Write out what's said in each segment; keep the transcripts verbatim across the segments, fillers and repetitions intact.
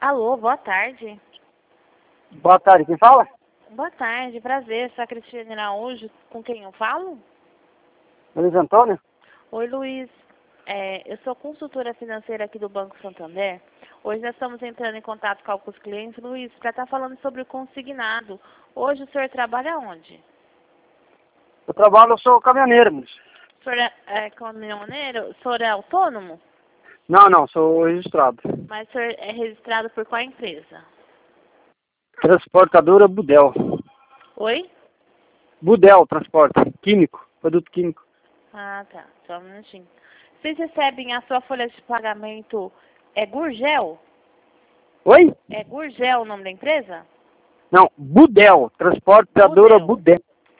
Alô, boa tarde. Boa tarde, quem fala? Boa tarde, prazer. Sou a Cristiane Araújo, com quem eu falo? Luiz Antônio? Oi, Luiz. É, eu sou consultora financeira aqui do Banco Santander. Hoje nós estamos entrando em contato com alguns clientes, Luiz, para estar falando sobre o consignado. Hoje o senhor trabalha onde? Eu trabalho, eu sou caminhoneiro, mas... O senhor é, é caminhoneiro? O senhor é autônomo? Não, não, sou registrado. Mas o senhor é registrado por qual empresa? Transportadora Budel. Oi? Budel, transporte. Químico, produto químico. Ah, tá. Só um minutinho. Vocês recebem a sua folha de pagamento, é Gurgel? Oi? É Gurgel o nome da empresa? Não, Budel, transportadora Budel. Budel.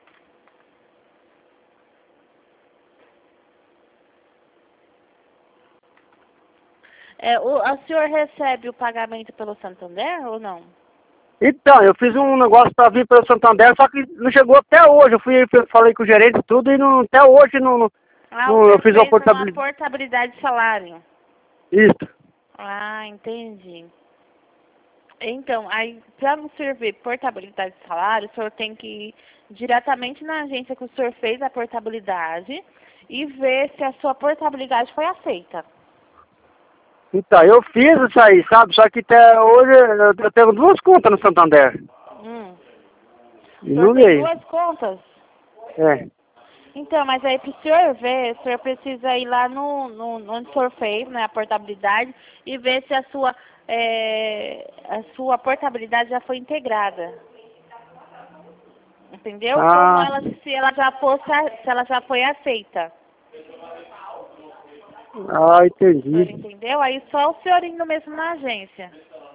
É, o, o senhor recebe o pagamento pelo Santander ou não? Então, eu fiz um negócio para vir pelo Santander, só que não chegou até hoje. Eu fui, falei com o gerente e tudo, e não, até hoje não, não, Ah, não o eu senhor fiz uma fez uma portabilidade. portabilidade de salário. Isso. Ah, entendi. Então, aí, para o senhor ver portabilidade de salário, o senhor tem que ir diretamente na agência que o senhor fez a portabilidade e ver se a sua portabilidade foi aceita. Então, eu fiz isso aí, sabe? Só que até hoje eu, eu tenho duas contas no Santander. Hum. O E senhor não tem veio. duas contas? É. Então, mas aí para o senhor ver, o senhor precisa ir lá no, no onde o senhor fez, né, a portabilidade, e ver se a sua, é, a sua portabilidade já foi integrada. Entendeu? Como Ah, ela, se ela já fosse, se ela já foi aceita. ah, O senhor entendi. entendeu? Aí só o senhor indo mesmo na agência.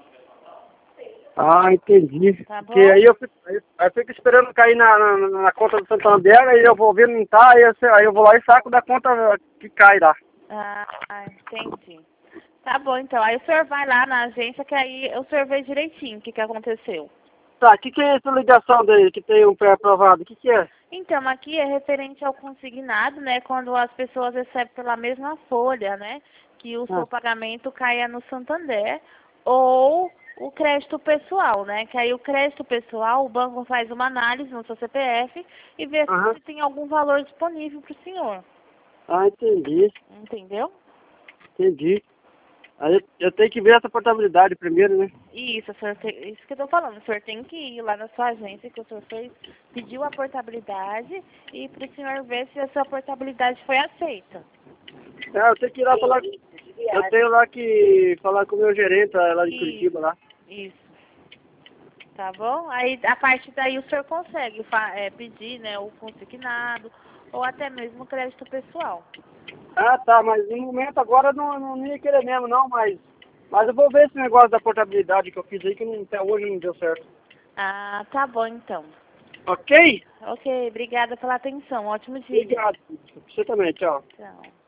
Ah, entendi. Tá Porque bom? aí eu fico, aí eu fico esperando cair na, na, na conta do Santander, aí eu vou ver, não tá, aí eu, aí eu vou lá e saco da conta que cai lá. Ah, entendi. Tá bom, então. Aí o senhor vai lá na agência que aí o senhor vê direitinho o que, que aconteceu. Tá, o que, que é essa ligação daí, que tem um pré-aprovado? O que, que é? Então, aqui é referente ao consignado, né? Quando as pessoas recebem pela mesma folha, né? Que o Ah, seu pagamento caia no Santander ou o crédito pessoal, né? Que aí o crédito pessoal, o banco faz uma análise no seu C P F e vê aham. se tem algum valor disponível para o senhor. Ah, entendi, Entendeu? entendi. Aí eu, eu tenho que ver essa portabilidade primeiro, né? Isso, o senhor tem- isso que eu tô falando. O senhor tem que ir lá na sua agência que o senhor fez, pediu a portabilidade e para o senhor ver se a sua portabilidade foi aceita. É, eu tenho que ir lá falar. Eu tenho lá que falar com o meu gerente lá de Isso, Curitiba lá. isso. Tá bom? Aí, a partir daí, o senhor consegue fa- é, pedir, né, o consignado ou até mesmo o crédito pessoal. Ah, tá, mas no momento agora eu não, não, não ia querer mesmo não, mas, mas eu vou ver esse negócio da portabilidade que eu fiz aí, que não, até hoje não deu certo. Ah, tá bom, então. Ok? Ok, obrigada pela atenção. Ótimo dia. Obrigado. Você também, tchau. Tchau.